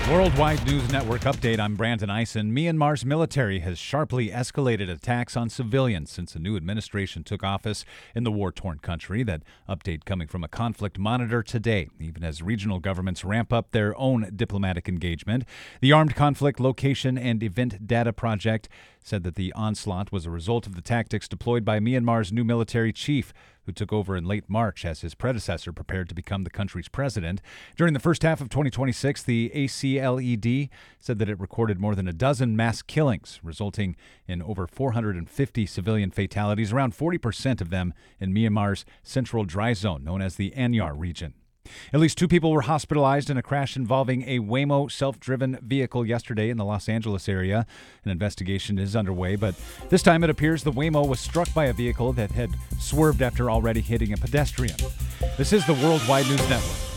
Worldwide News Network update. I'm Brandon Eisen. Myanmar's military has sharply escalated attacks on civilians since a new administration took office in the war-torn country. That update coming from a conflict monitor today, even as regional governments ramp up their own diplomatic engagement. The Armed Conflict Location and Event Data Project said that the onslaught was a result of the tactics deployed by Myanmar's new military chief, who took over in late March as his predecessor prepared to become the country's president. During the first half of 2026, the ACLED said that it recorded more than a dozen mass killings, resulting in over 450 civilian fatalities, around 40% of them in Myanmar's central dry zone, known as the Anyar region. At least 2 people were hospitalized in a crash involving a Waymo self-driven vehicle yesterday in the Los Angeles area. An investigation is underway, but this time it appears the Waymo was struck by a vehicle that had swerved after already hitting a pedestrian. This is the Worldwide News Network.